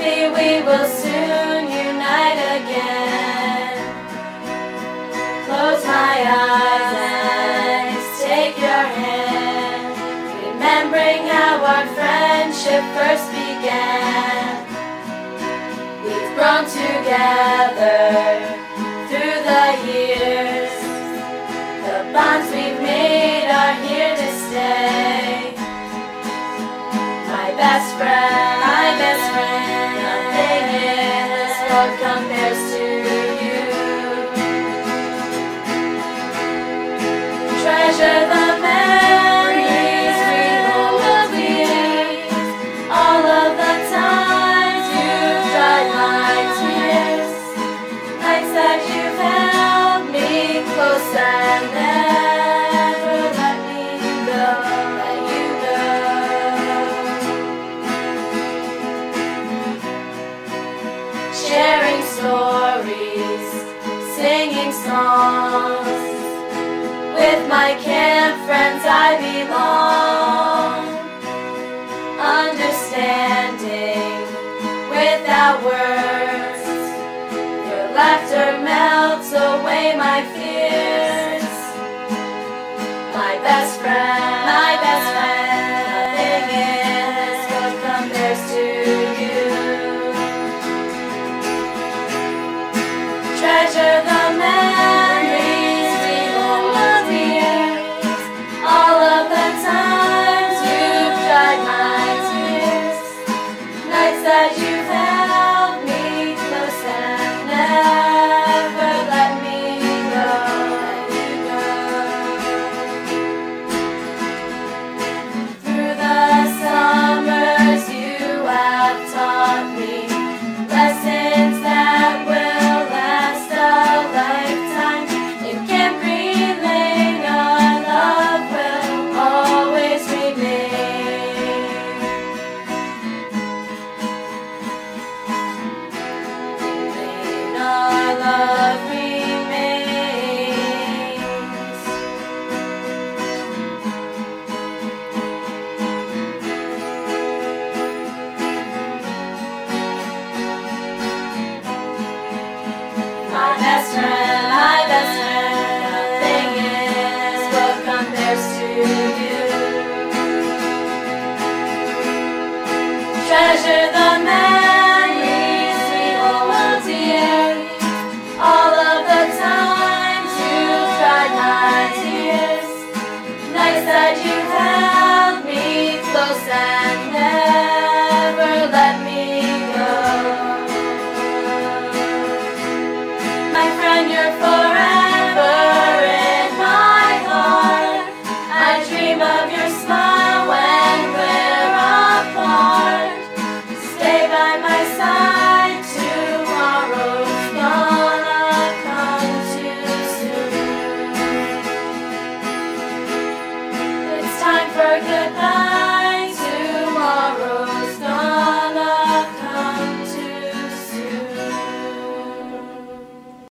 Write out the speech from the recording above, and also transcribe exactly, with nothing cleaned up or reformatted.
Maybe we will soon unite again. Close my eyes and take your hand, remembering how our friendship first began. We've grown together through the years. The bonds we've made are here to stay. My best friend, my best friend, nothing in this world compares to you. Treasure the memories we hold dear. All of the times you've dried my tears. Nights that you've held me close and never let me go, let you go. Sharing stories, singing songs. With my camp friends I belong. Understanding without words. Your laughter melts away my fears. My best friend, my best friend, nothing in this world compares to you. Treasure the memories we hold dear. All of the times you've dried my tears. Nights that you've held me close and never let me go, let you go. Through the summers you have taught me lessons that will last a lifetime. In Camp Green Lane our love will always remain. Remain, our love remains. My best friend, my best friend, nothing is what compares to you. Treasure the memories we hold dear. All of the times you've dried my tears. Nights that you've held me close and never let me go. My friend, you're